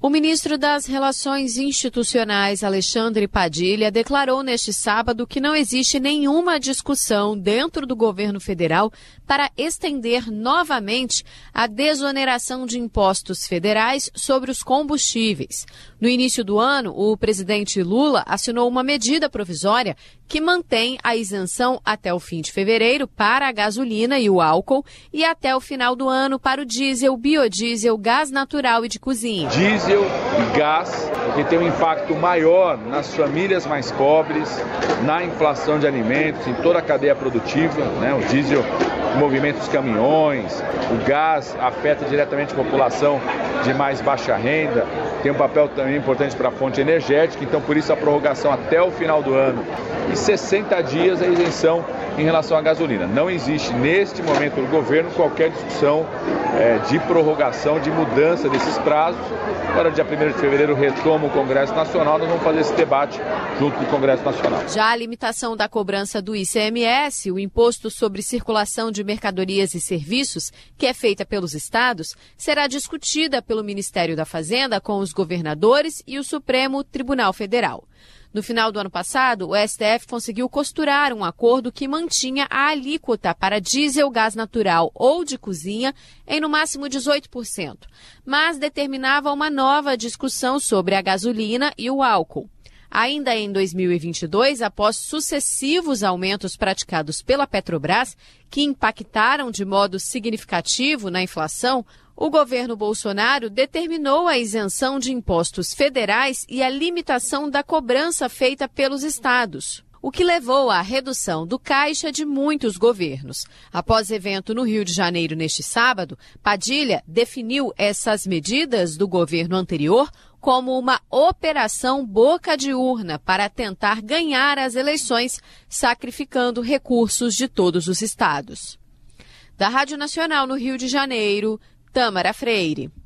O ministro das Relações Institucionais, Alexandre Padilha, declarou neste sábado que não existe nenhuma discussão dentro do governo federal para estender novamente a desoneração de impostos federais sobre os combustíveis. No início do ano, o presidente Lula assinou uma medida provisória que mantém a isenção até o fim de fevereiro para a gasolina e o álcool e até o final do ano para o diesel, biodiesel, gás natural e de cozinha. Diesel e gás, que tem um impacto maior nas famílias mais pobres, na inflação de alimentos, em toda a cadeia produtiva, né? O diesel movimenta os caminhões, o gás afeta diretamente a população de mais baixa renda, tem um papel também importante para a fonte energética, então por isso a prorrogação até o final do ano e 60 dias a isenção em relação à gasolina. Não existe neste momento no governo qualquer discussão de prorrogação, de mudança desses prazos. Agora, dia 1º de fevereiro, retoma o Congresso Nacional, nós vamos fazer esse debate junto com o Congresso Nacional. Já a limitação da cobrança do ICMS, o Imposto sobre Circulação de Mercadorias e Serviços, que é feita pelos estados, será discutida pelo Ministério da Fazenda com os governadores e o Supremo Tribunal Federal. No final do ano passado, o STF conseguiu costurar um acordo que mantinha a alíquota para diesel, gás natural ou de cozinha em no máximo 18%, mas determinava uma nova discussão sobre a gasolina e o álcool. Ainda em 2022, após sucessivos aumentos praticados pela Petrobras, que impactaram de modo significativo na inflação, o governo Bolsonaro determinou a isenção de impostos federais e a limitação da cobrança feita pelos estados, o que levou à redução do caixa de muitos governos. Após evento no Rio de Janeiro neste sábado, Padilha definiu essas medidas do governo anterior como uma operação boca de urna para tentar ganhar as eleições, sacrificando recursos de todos os estados. Da Rádio Nacional no Rio de Janeiro, Tâmara Freire.